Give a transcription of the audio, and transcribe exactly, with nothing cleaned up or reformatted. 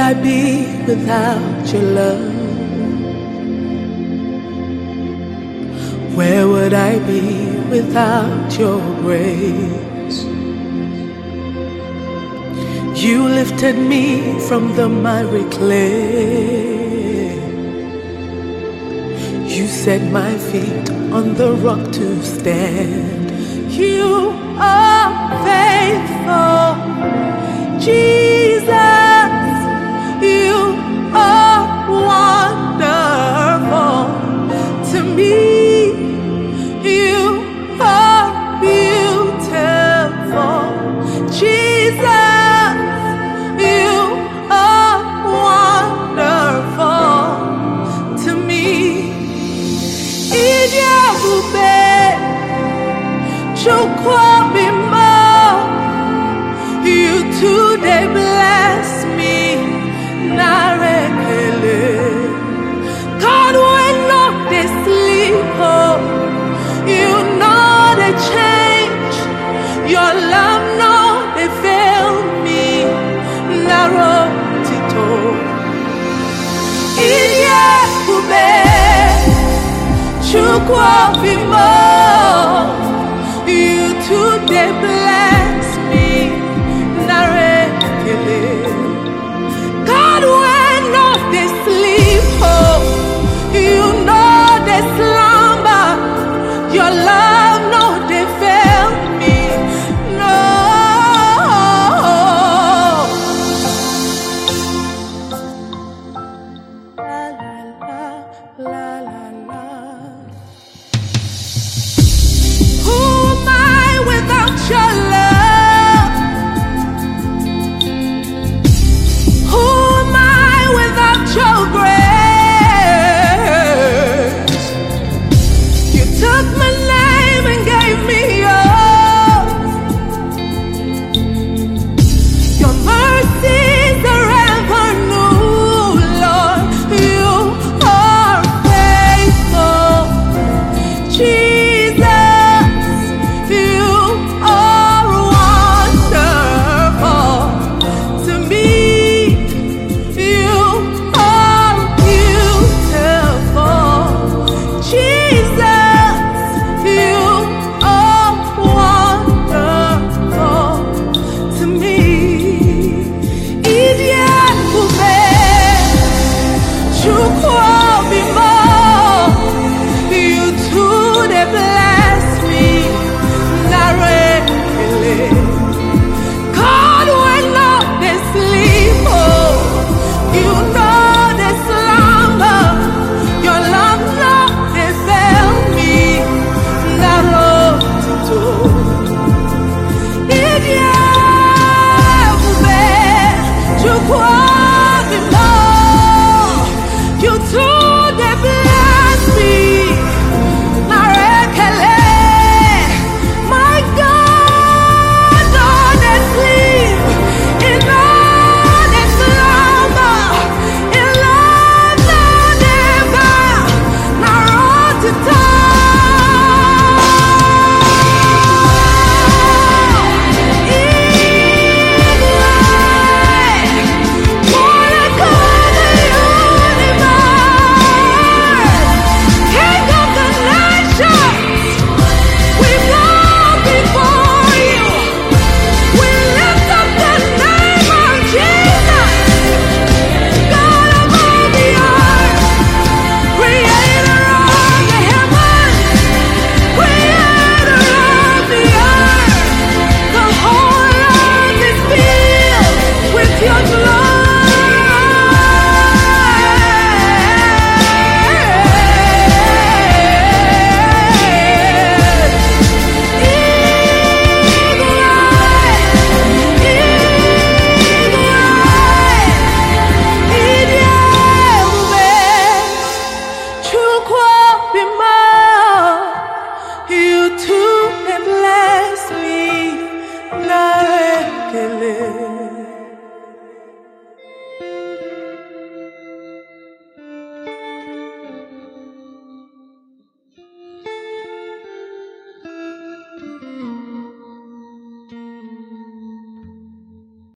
I be without your love? Where would I be without your grace? You lifted me from the miry clay. You set my feet on the rock to stand. You are faithful, Jesus. You are wonderful to me. You are beautiful, Jesus. You are wonderful to me. Idiabube, chukwabimo, you today bless me. Narekele, God, when not they sleep, oh, you know they change. Your love, no, they fail me. Narotito, Idiabube, chukwabimo, you today bless me. Narekele, God, when not they sleep, oh, you know they slumber. Your love, no, they fail me. No. La la la la la. Who am I without your love? Who am I without your grace? You took my name and gave me yours. Your mercies are ever new, Lord. You are faithful, Jesus. You are wonderful to me. You are beautiful, Jesus. You are wonderful to me. Idiabube, chukwabimo, you today bless me. Narekele, God, when not they sleep, oh, you know they slumber. Your love, no, they fail me. Narotito, Idiabube, chukwabimo, you today bless me. Narekele, my God, don't they sleep, in all they slumber, in love, no, never. Narotito, you too bless me. Narekele.